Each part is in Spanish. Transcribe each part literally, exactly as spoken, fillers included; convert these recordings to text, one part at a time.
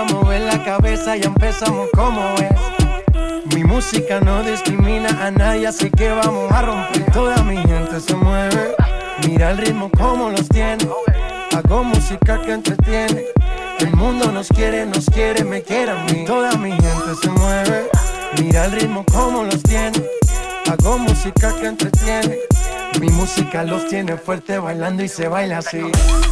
a mover la cabeza, ya empezamos como es. Mi música no discrimina a nadie, así que vamos a romper. Toda mi gente se mueve, mira el ritmo como los tiene. Hago música que entretiene. El mundo nos quiere, nos quiere, me quiere a mí. Toda mi gente se mueve, mira el ritmo como los tiene. Hago música que entretiene. Mi música los tiene fuerte bailando y se baila así.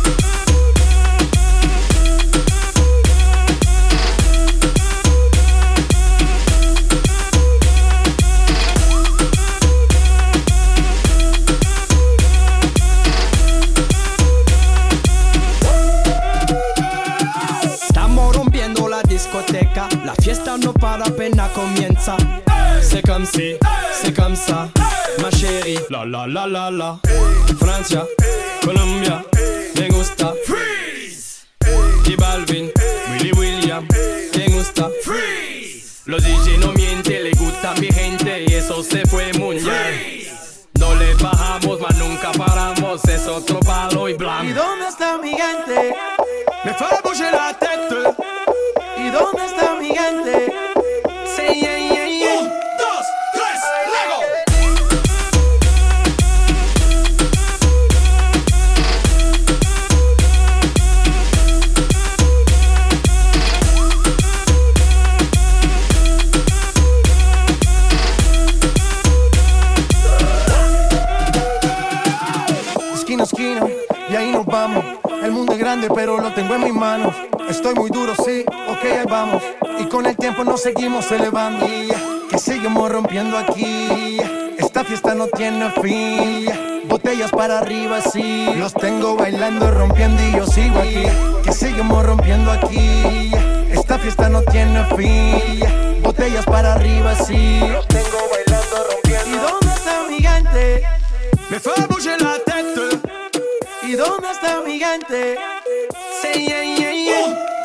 La fiesta no para, apenas comienza. C'est comme si, c'est comme ça, ma chérie. La la la la la. Francia, Colombia, me gusta. Freeze. Y Balvin, Willy William, me gusta. Freeze. Los D J no mienten, le gusta mi gente y eso se fue muy bien. No le bajamos, mas nunca paramos, es otro palo y blanco. ¿Y dónde está mi gente? Me fait bouger la tête. ¿Y dónde está mi gente? Sí, yeah, yeah, yeah. Un, dos, tres, Lego. Esquina a esquina, y ahí nos vamos. El mundo es grande, pero lo tengo en mis manos. Estoy muy duro, sí, ok, ahí vamos. Y con el tiempo nos seguimos elevando. Que seguimos rompiendo aquí. Esta fiesta no tiene fin. Botellas para arriba, sí. Los tengo bailando, rompiendo y yo sigo aquí. Que seguimos rompiendo aquí. Esta fiesta no tiene fin. Botellas para arriba, sí. Los tengo bailando, rompiendo. ¿Y dónde está mi gente? Me fait bouger la tête. ¿Y dónde está mi gente? Sí, yeah, yeah, yeah.